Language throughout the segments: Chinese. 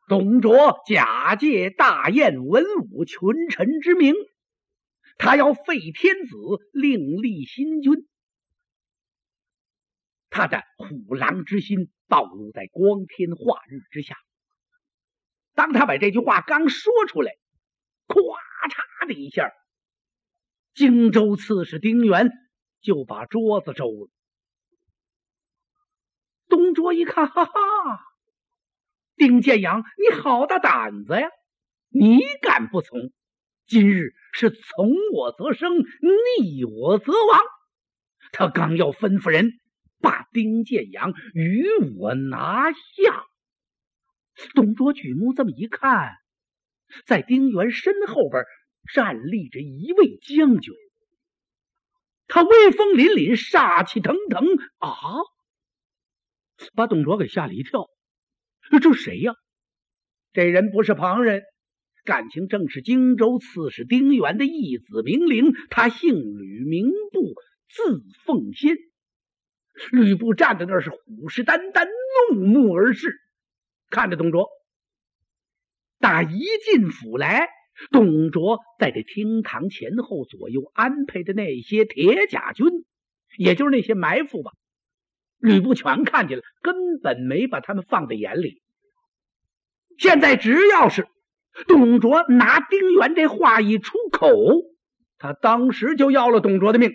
董卓假借大宴文武群臣之名，他要废天子，另立新君。他的虎狼之心暴露在光天化日之下。当他把这句话刚说出来，咵嚓的一下，荆州刺史丁原就把桌子周了。董卓一看，哈哈，丁建阳，你好大胆子呀！你敢不从？今日是从我则生，逆我则亡。他刚要吩咐人把丁建阳与我拿下。董卓举目这么一看，在丁原身后边站立着一位将军，他威风凛凛，杀气腾腾啊！把董卓给吓了一跳。这谁呀？这人不是旁人，感情正是荆州刺史丁原的义子明灵，他姓吕，名布，字奉先。吕布站在那儿是虎视眈眈，怒目而视，看着董卓。打一进府来，董卓在这厅堂前后左右安排的那些铁甲军，也就是那些埋伏吧，吕布全看见了，根本没把他们放在眼里。现在只要是董卓拿丁原这话一出口，他当时就要了董卓的命。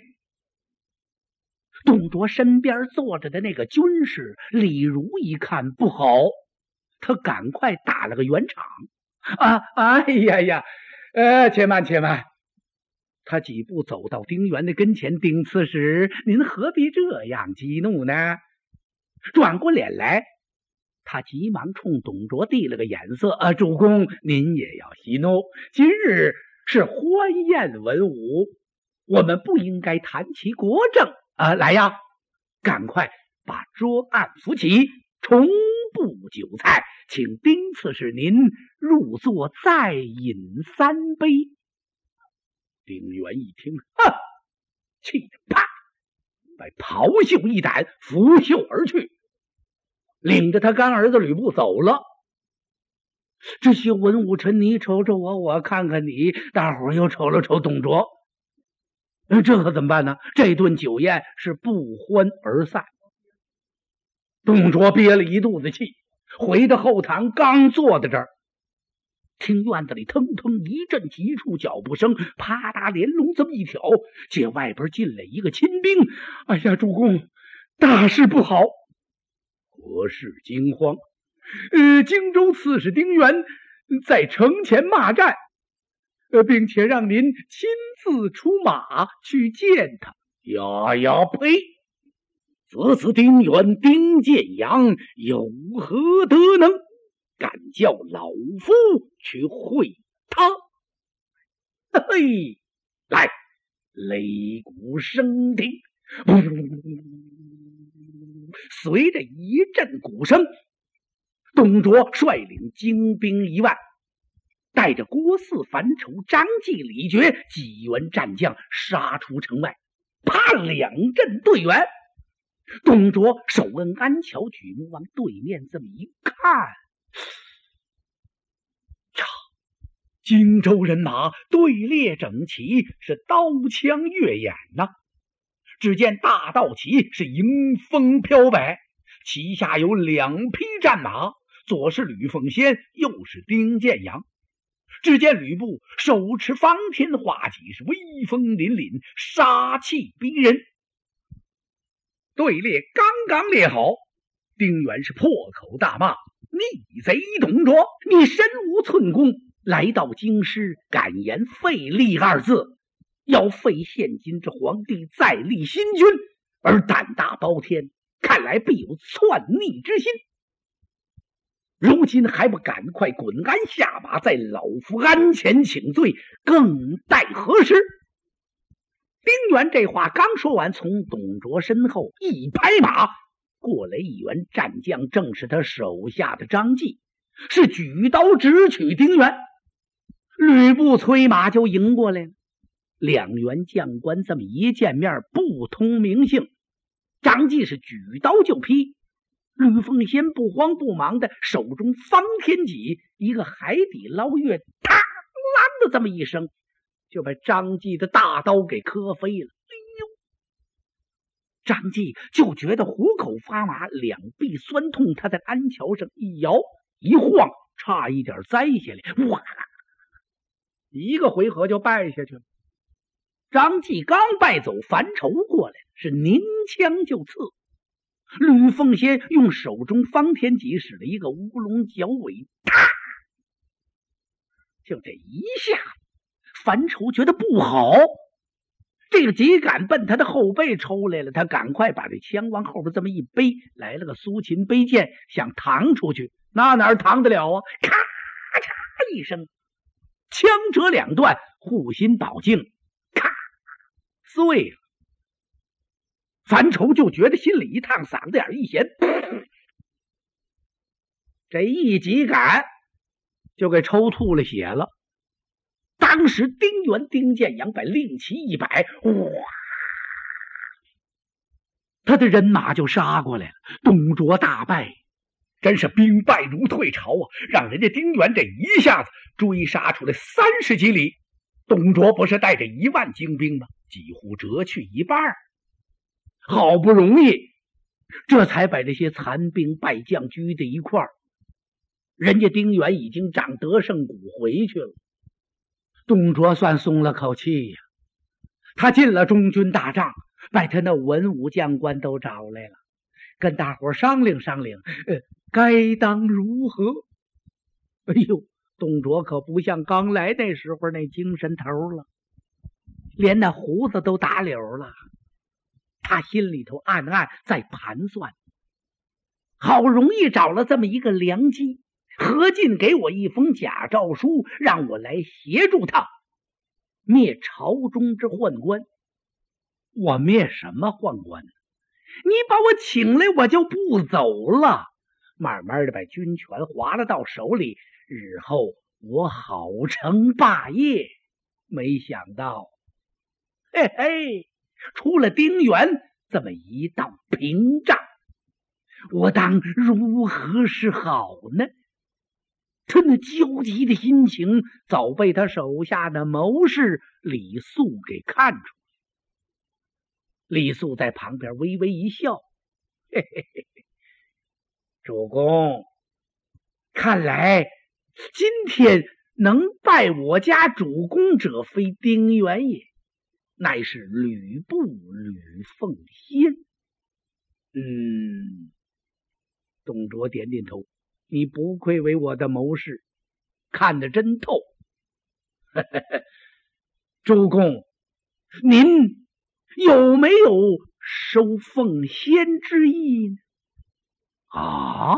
董卓身边坐着的那个军士李儒一看不好，他赶快打了个圆场。哎呀，且慢。他几步走到丁原的跟前，丁刺史，您何必这样激怒呢？转过脸来，他急忙冲董卓递了个眼色，主公您也要息怒，今日是欢宴文武，我们不应该谈其国政。来呀，赶快把桌案扶起，重布酒菜，请丁刺史您入座，再饮3杯。丁原一听，气得啪，把袍袖一展，拂袖而去，领着他干儿子吕布走了。这些文武臣，你瞅瞅我看看你，大伙又瞅了瞅董卓。这可怎么办呢？这顿酒宴是不欢而散。董卓憋了一肚子气，回到后堂，刚坐在这儿，听院子里腾腾一阵急促脚步声，啪嗒连笼这么一挑，见外边进来一个亲兵。哎呀，主公，大事不好！何事惊慌？荆州刺史丁原在城前骂战，并且让您亲自出马去见他。呀呸！此丁原丁建阳有何德能，敢叫老夫去会他？嘿，来，擂鼓声听。随着一阵鼓声，董卓率领精兵1万，带着郭汜、樊稠、张济、李傕几员战将杀出城外，啪，2阵对员。董卓手摁鞍桥，举目往对面这么一看，荆州人马队列整齐，是刀枪越眼呐。只见大道旗是迎风飘摆，旗下有2匹战马，左是吕奉先，右是丁建阳。只见吕布手持方天画戟，是威风凛凛，杀气逼人。队列刚刚列好，丁原是破口大骂：逆贼董卓，你身无寸功，来到京师，敢言废立2字，要废现今这皇帝，再立新君，而胆大包天，看来必有篡逆之心。如今还不赶快滚鞍下马，在老夫鞍前请罪，更待何时？丁原这话刚说完，从董卓身后一拍马，过来一员战将，正是他手下的张济，是举刀直取丁原。吕布催马就迎过来了。2员将官这么一见面，不通名姓，张济是举刀就劈。 吕奉先不慌不忙的手中方天戟，一个海底捞月，嘡啷的这么一声，就把张继的大刀给磕飞了。哎呦！张继就觉得虎口发麻，两臂酸痛，他在鞍桥上一摇一晃，差一点栽下来。哇！一个回合就败下去了。张继刚败走，樊稠过来，是拧枪就刺。吕奉先用手中方天戟使了一个乌龙绞尾，啪！就这一下，樊稠觉得不好，这个戟杆奔他的后背抽来了，他赶快把这枪往后边这么一背，来了个苏秦背剑，想搪出去，那哪搪得了啊？咔嚓一声，枪折两段，护心宝镜咔碎了。樊稠就觉得心里一烫，嗓子眼一咸，这一戟杆就给抽吐了血了。当时丁原、丁建阳把令旗一摆，哇，他的人马就杀过来了。董卓大败，真是兵败如退潮啊！让人家丁原这一下子追杀出来30几里，董卓不是带着1万精兵吗？几乎折去一半。好不容易这才把这些残兵败将聚在一块儿，人家丁原已经长得胜鼓回去了。董卓算松了口气呀，他进了中军大帐，把他那文武将官都找来了，跟大伙商量商量，该当如何？哎呦，董卓可不像刚来那时候那精神头了，连那胡子都打绺了。他心里头暗暗在盘算，好容易找了这么一个良机，何进给我一封假诏书，让我来协助他灭朝中之宦官。我灭什么宦官呢？你把我请来，我就不走了，慢慢的把军权划了到手里，日后我好成霸业。没想到，嘿嘿，出了丁原这么一道屏障，我当如何是好呢？他那焦急的心情早被他手下的谋士李肃给看出。李肃在旁边微微一笑，嘿嘿嘿，主公，看来今天能拜我家主公者非丁原也，乃是吕布吕奉先。董卓点点头，你不愧为我的谋士，看得真透。主公，您有没有收奉先之意呢？啊！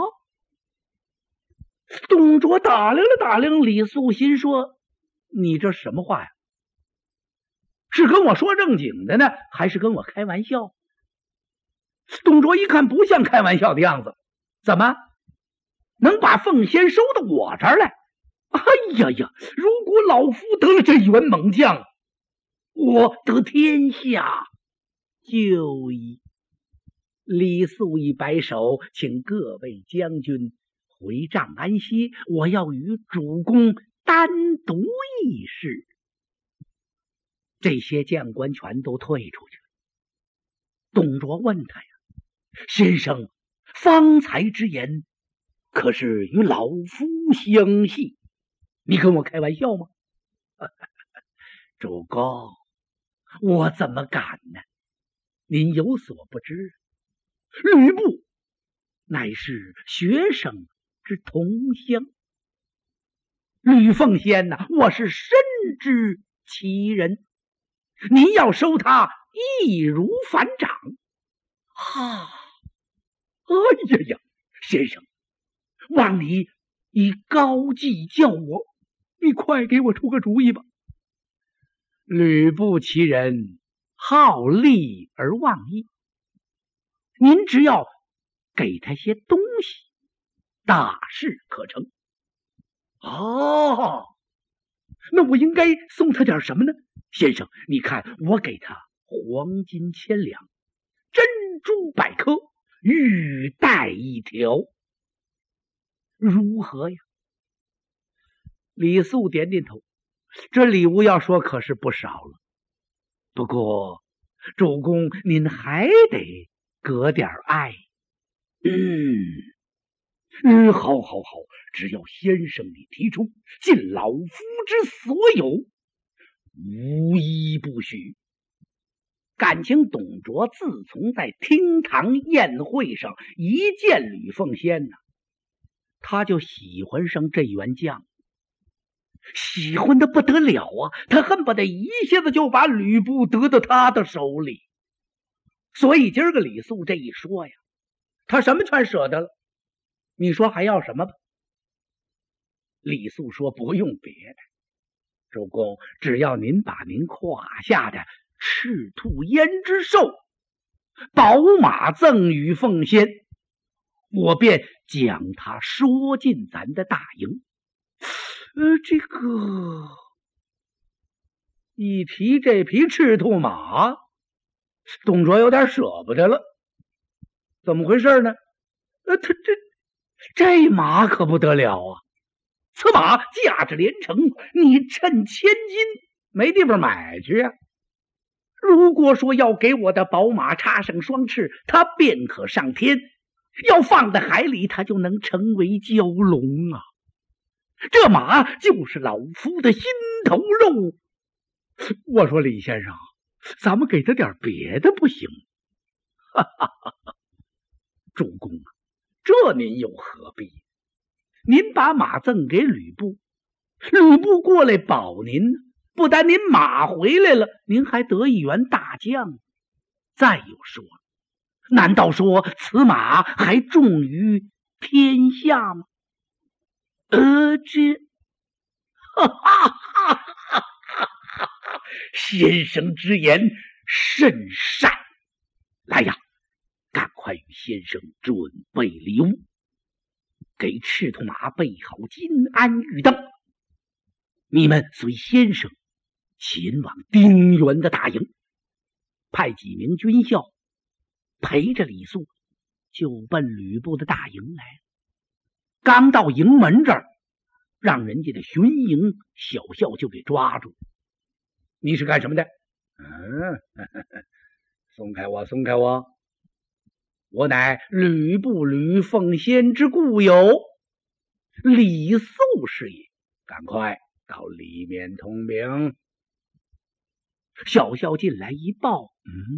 董卓打量了打量李肃，心说：你这什么话呀？是跟我说正经的呢，还是跟我开玩笑？董卓一看不像开玩笑的样子，怎么能把奉先收到我这儿来？哎呀呀，如果老夫得了这一员猛将，我得天下就矣。李肃一摆手，请各位将军回帐安歇，我要与主公单独议事。这些将官全都退出去了。董卓问他呀：先生方才之言可是与老夫相系？你跟我开玩笑吗？主公，我怎么敢呢？您有所不知，吕布乃是学生之同乡，吕奉先呐，我是深知其人，您要收他易如反掌。哈！哎呀呀，先生，望你以高计教我，你快给我出个主意吧。吕布其人好利而忘义，您只要给他些东西，大事可成。哦，那我应该送他点什么呢？先生，你看我给他黄金1000两，珍珠100颗， 玉带一条，如何呀？李素点点头，这礼物要说可是不少了。不过主公您还得隔点爱。好，只要先生你提出，尽老夫之所有，无一不许。感情董卓自从在厅堂宴会上一见吕奉先呢，他就喜欢上这员将，喜欢的不得了啊！他恨不得一下子就把吕布得到他的手里。所以今儿个李肃这一说呀，他什么全舍得了。你说还要什么吧？李肃说不用别的，主公只要您把您胯下的赤兔胭脂兽宝马赠与奉先，我便将他说进咱的大营。这个一提这匹赤兔马，董卓有点舍不得了。怎么回事呢？这马可不得了啊！此马价值连城，你趁千金没地方买去啊！如果说要给我的宝马插上双翅，它便可上天；要放在海里，它就能成为蛟龙啊！这马就是老夫的心头肉。我说李先生，咱们给他点别的不行？主公啊，这您又何必？您把马赠给吕布，吕布过来保您，不但您马回来了，您还得一员大将。再有说，难道说此马还重于天下吗？先生之言甚善。来呀，赶快与先生准备礼物，给赤兔马备好金鞍玉镫。你们随先生前往丁原的大营，派几名军校陪着李肃就奔吕布的大营来。刚到营门这儿，让人家的巡营小校就给抓住。你是干什么的？松开我，松开我！我乃吕布吕奉先之故友，李肃是也。赶快到里面通禀。小校进来一报，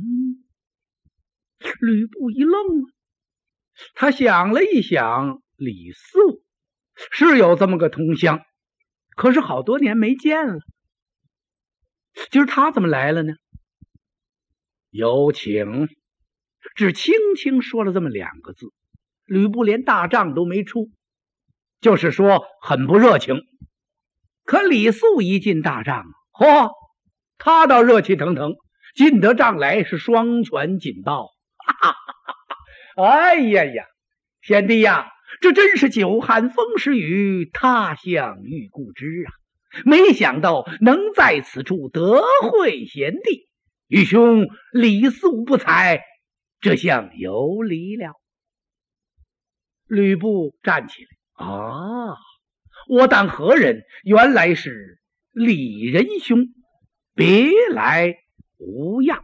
吕布一愣，他想了一想，李肃是有这么个同乡，可是好多年没见了。今儿他怎么来了呢？有请。只轻轻说了这么2个字，吕布连大帐都没出，就是说很不热情。可李肃一进大帐，他倒热气腾腾，进得帐来是双拳紧抱。哎呀，贤弟呀，这真是久旱风时雨，他乡遇故知啊！没想到能在此处得会贤弟，愚兄李肃不才，这项有礼了。吕布站起来，我当何人？原来是李仁兄，别来无恙，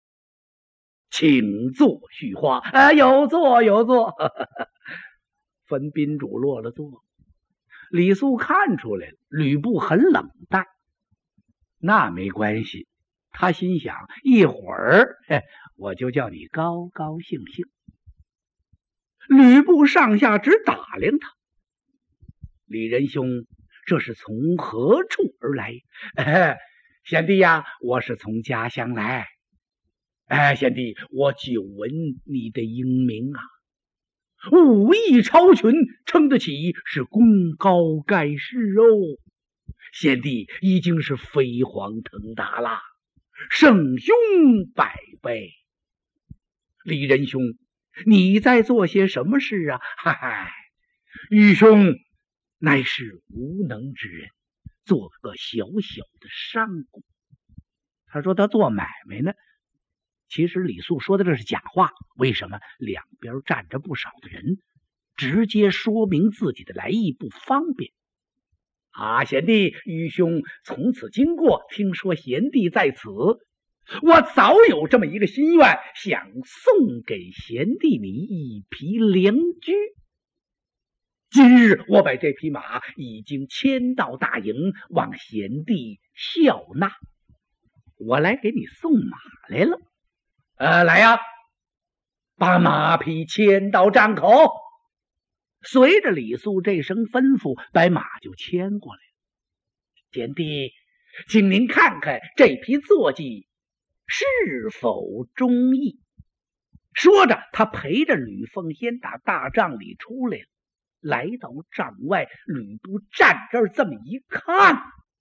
请坐叙话。有座有座。分宾主落了座。李肃看出来了，吕布很冷淡。那没关系，他心想一会儿我就叫你高高兴兴。吕布上下只打量他。李仁兄，这是从何处而来？贤弟呀，我是从家乡来。贤弟，我久闻你的英名啊，武艺超群，称得起是功高盖世哦。贤弟已经是飞黄腾达了，圣兄百倍。李仁兄，你在做些什么事啊？愚兄乃是无能之人，做个小小的商贾。他说他做买卖呢， 其实李素说的这是假话，为什么？两边站着不少的人，直接说明自己的来意不方便。贤弟，愚兄从此经过，听说贤弟在此，我早有这么一个心愿，想送给贤弟你一匹良驹。今日我把这匹马已经牵到大营，望贤弟笑纳。我来给你送马来了。来呀，把马匹牵到帐口。随着李素这声吩咐，把马就牵过来了。贤弟，请您看看这匹坐骑是否中意。说着，他陪着吕奉先打大帐里出来了，来到帐外，吕布站这儿这么一看，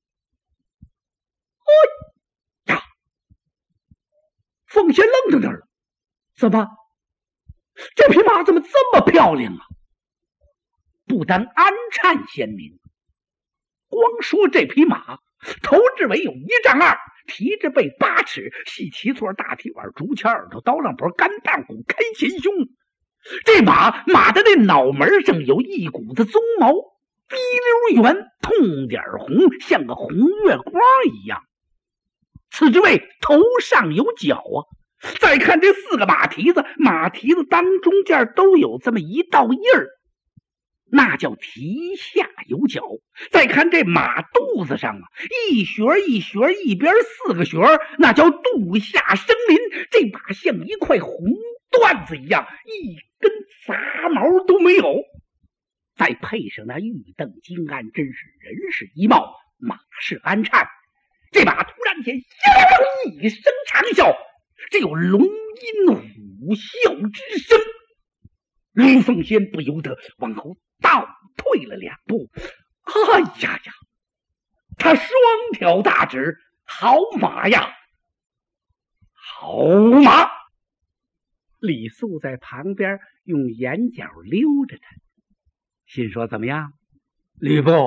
哎呀，奉先愣在那儿了。怎么，这匹马怎么这么漂亮啊？不单鞍颤鲜明，光说这匹马头至尾有1丈2，提着背8尺，细旗座，大蹄碗，竹签耳朵，刀浪脖，干蛋骨，开前胸。这马的那脑门上有一股子鬃毛，滴溜圆，痛点红，像个红月光一样。此之谓头上有角啊。再看这4个马蹄子，马蹄子当中间都有这么一道印儿，那叫蹄下有角。再看这马肚子上啊，一穴一穴，一边4个穴，那叫肚下生鳞。这马像一块红缎子一样，一根杂毛都没有。再配上那玉镫金鞍，真是人是一貌，马是鞍颤。这马突然间一声长啸，这有龙吟虎啸之声。吕奉先不由得往后倒退了2步。哎呀呀，他双挑大指，好马呀，好马！李素在旁边用眼角溜着他，心说怎么样，吕布，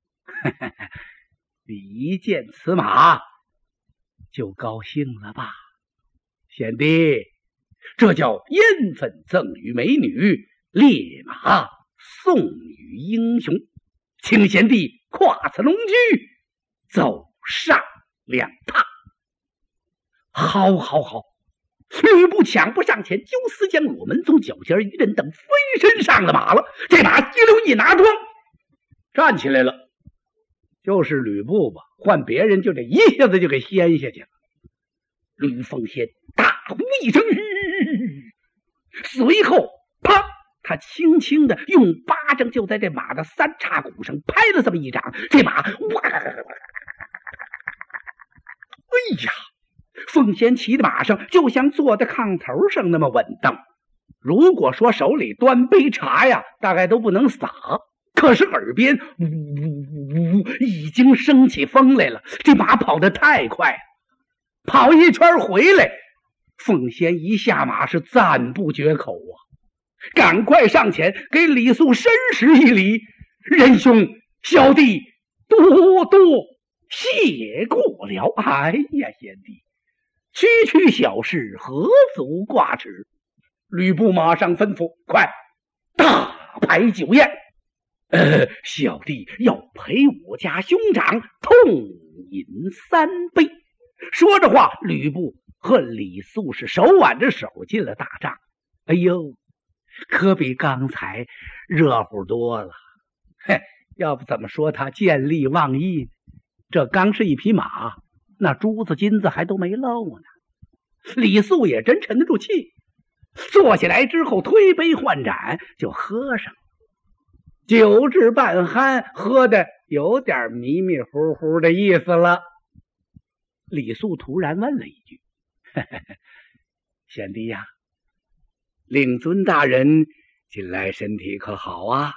你一见此马就高兴了吧？贤弟，这叫烟粉赠与美女，烈马送与英雄，请贤弟跨此龙驹，走上2趟。好好好！吕布抢步上前，揪丝将裸门从脚尖一震，等飞身上了马了。这马激溜一拿桩，站起来了。就是吕布吧，换别人就这一下子就给掀下去了。吕奉先大呼一声，随后啪，他轻轻的用巴掌就在这马的3叉骨上拍了这么一掌，这马哇！哎呀，奉先骑的马上就像坐在炕头上那么稳当。如果说手里端杯茶呀，大概都不能洒。可是耳边呜呜呜，已经升起风来了。这马跑得太快了，跑一圈回来，奉先一下马是赞不绝口啊！赶快上前给李素深施一礼：“仁兄，小弟多多谢过了。”哎呀，贤弟，区区小事，何足挂齿？吕布马上吩咐：“快大摆酒宴！小弟要陪我家兄长痛饮3杯。”说着话，吕布和李素是手挽着手进了大帐。哎呦，可比刚才热乎多了。要不怎么说他见利忘义呢？这刚是一匹马，那珠子金子还都没漏呢。李素也真沉得住气，坐下来之后推杯换盏就喝上了。酒至半酣，喝的有点迷迷糊糊的意思了。李素突然问了一句：“贤弟呀，令尊大人近来身体可好啊？”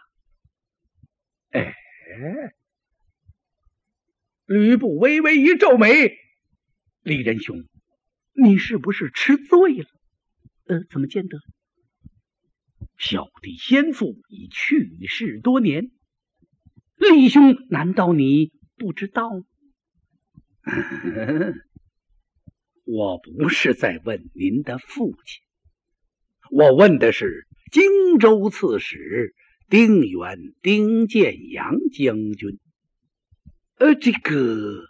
吕布微微一皱眉：“李仁兄，你是不是吃醉了？怎么见得？小弟先父已去世多年，李兄难道你不知道吗？ 我不是在问您的父亲，我问的是荆州刺史丁原丁建阳将军。这个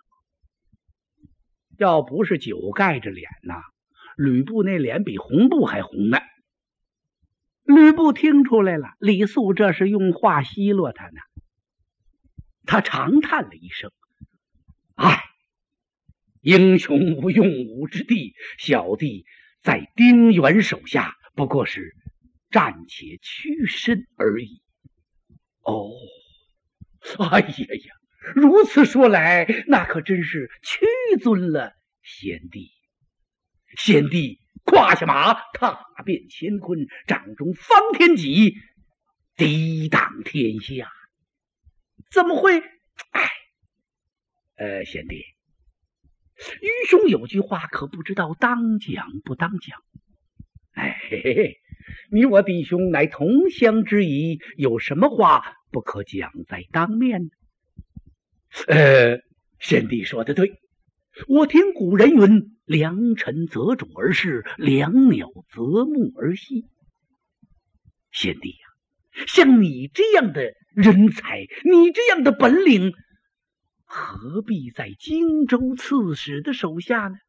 要不是酒盖着脸呐，吕布那脸比红布还红呢。吕布听出来了，李肃这是用话奚落他呢。他长叹了一声：“唉，英雄无用武之地，小弟在丁原手下不过是暂且屈身而已。”哦，哎呀呀，如此说来，那可真是屈尊了贤弟。贤弟胯下马，踏遍乾坤，掌中方天戟，抵挡天下。怎么会？贤弟，愚兄有句话可不知道当讲不当讲。嘿嘿，你我弟兄乃同乡之谊，有什么话不可讲在当面呢？贤弟说得对，我听古人云：良辰择主而事，良鸟择木而栖。贤弟呀，像你这样的人才，你这样的本领，何必在荆州刺史的手下呢？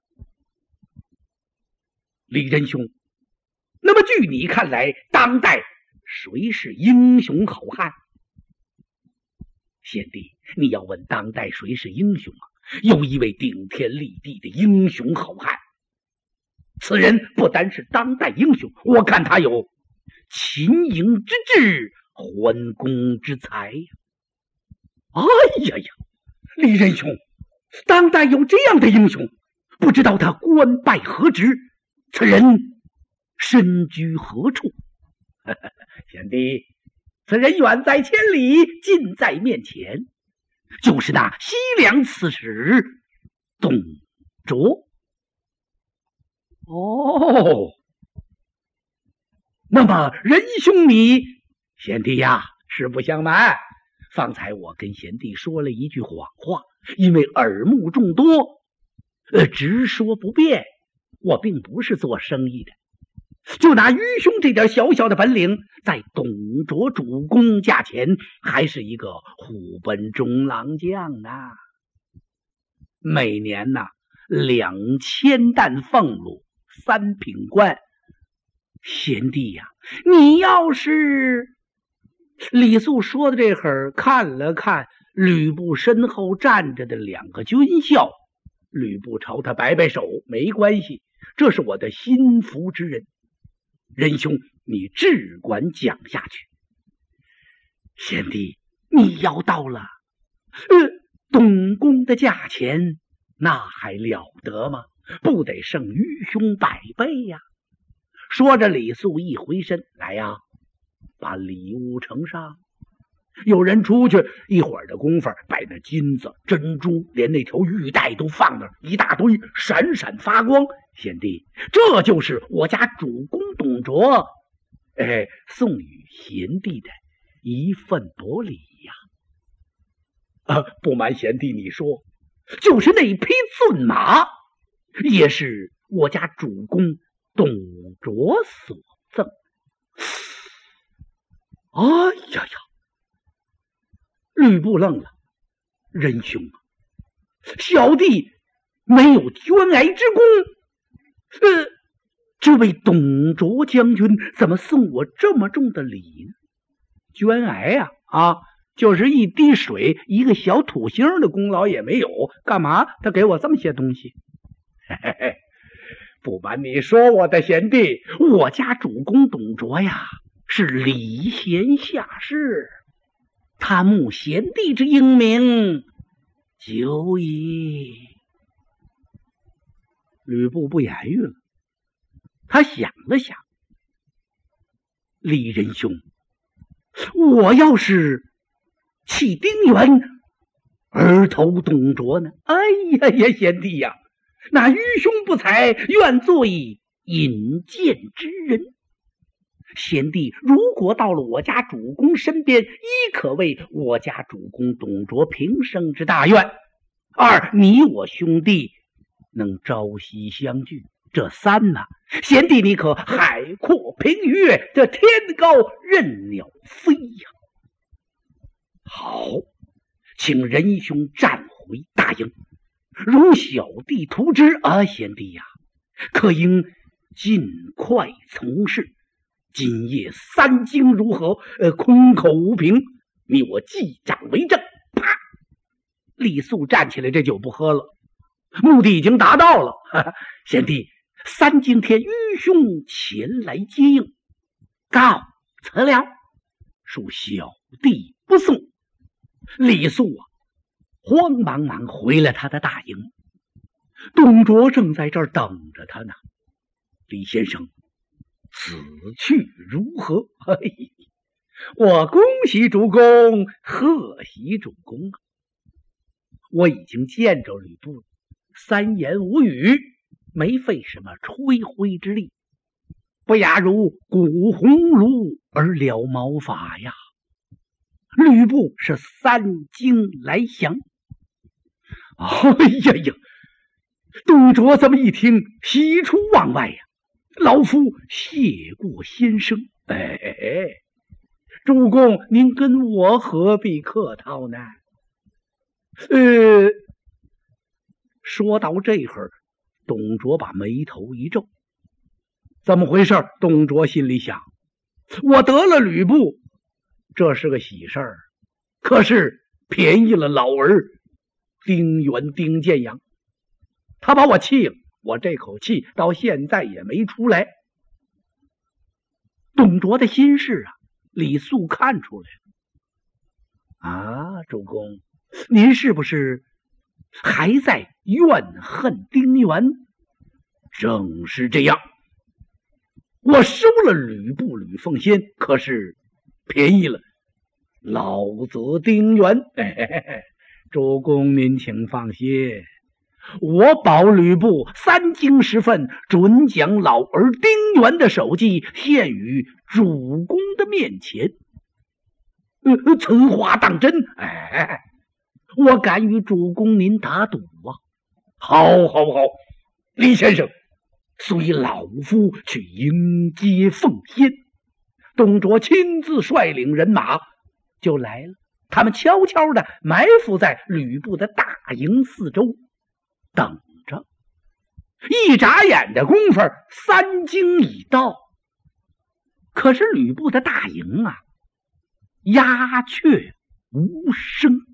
李仁兄，那么据你看来，当代谁是英雄好汉？贤弟，你要问当代谁是英雄啊？有一位顶天立地的英雄好汉，此人不单是当代英雄，我看他有秦营之志，桓公之才呀。哎呀呀，李仁兄，当代有这样的英雄，不知道他官拜何职？此人身居何处？贤弟，此人远在千里，近在面前，就是那西凉刺史董卓。哦，那么仁兄你，贤弟呀，实不相瞒，方才我跟贤弟说了一句谎话，因为耳目众多，直说不便。我并不是做生意的，就拿愚兄这点小小的本领，在董卓主公驾前，还是一个虎贲中郎将啊。每年2000担俸禄，3品官。贤弟呀，你要是……李肃说的这会儿，看了看吕布身后站着的2个军校，吕布朝他摆摆手：“没关系，这是我的心腹之人。仁兄，你只管讲下去。”贤弟，你要到了董公的价钱，那还了得吗？不得胜愚兄100倍呀！说着，李肃一回身：“来呀，把礼物呈上。”有人出去，一会儿的功夫，把那金子、珍珠，连那条玉带都放那儿一大堆，闪闪发光。贤弟，这就是我家主公董卓送与贤弟的一份薄礼呀。不瞒贤弟你说，就是那匹骏马，也是我家主公董卓所赠。哎呀呀！吕布愣了：“仁兄啊，小弟没有捐癌之功，这位董卓将军怎么送我这么重的礼呢？”捐癌呀，就是一滴水，一个小土星的功劳也没有，干嘛他给我这么些东西？嘿嘿，不瞒你说，我的贤弟，我家主公董卓呀，是礼贤下士。他慕贤弟之英名，久矣。吕布不言语了，他想了想：“李仁兄，我要是弃丁原而投董卓呢？”“哎呀呀，贤弟呀，那愚兄不才，愿做以引荐之人。贤弟如果到了我家主公身边，一可为我家主公董卓平生之大愿；二，你我兄弟能朝夕相聚，这三呐，贤弟你可海阔凭鱼，这天高任鸟飞呀！好，请仁兄战回大营，如小弟图之啊，贤弟呀，可应尽快从事。今夜三更如何？空口无凭，你我记账为证。啪！李肃站起来，这酒不喝了，目的已经达到了。贤弟，三更天愚兄前来接应，告辞了，恕小弟不送。李肃啊，慌忙忙回了他的大营。董卓正在这儿等着他呢。李先生，此去如何？嘿，我恭喜主公，贺喜主公啊！我已经见着吕布了，三言五语，没费什么吹灰之力，不亚如鼓鸿胪而了毛发呀。吕布是三更来降。哎呀呀！董卓这么一听，喜出望外呀！老夫谢过先生。主公，您跟我何必客套呢？说到这会儿，董卓把眉头一皱。怎么回事？董卓心里想，我得了吕布，这是个喜事儿，可是便宜了老儿丁原丁建阳，他把我气了，我这口气到现在也没出来。董卓的心事啊，李肃看出来了。啊，主公，您是不是还在怨恨丁原？正是这样，我收了吕布吕奉先，可是便宜了老子丁原。主公您请放心，我保吕布三更时分准将老儿丁原的首级献于主公的面前。此话当真？我敢与主公您打赌啊！好，李先生，随老夫去迎接奉先。董卓亲自率领人马就来了，他们悄悄地埋伏在吕布的大营四周，等着。一眨眼的功夫，三更已到。可是吕布的大营啊，鸦雀无声。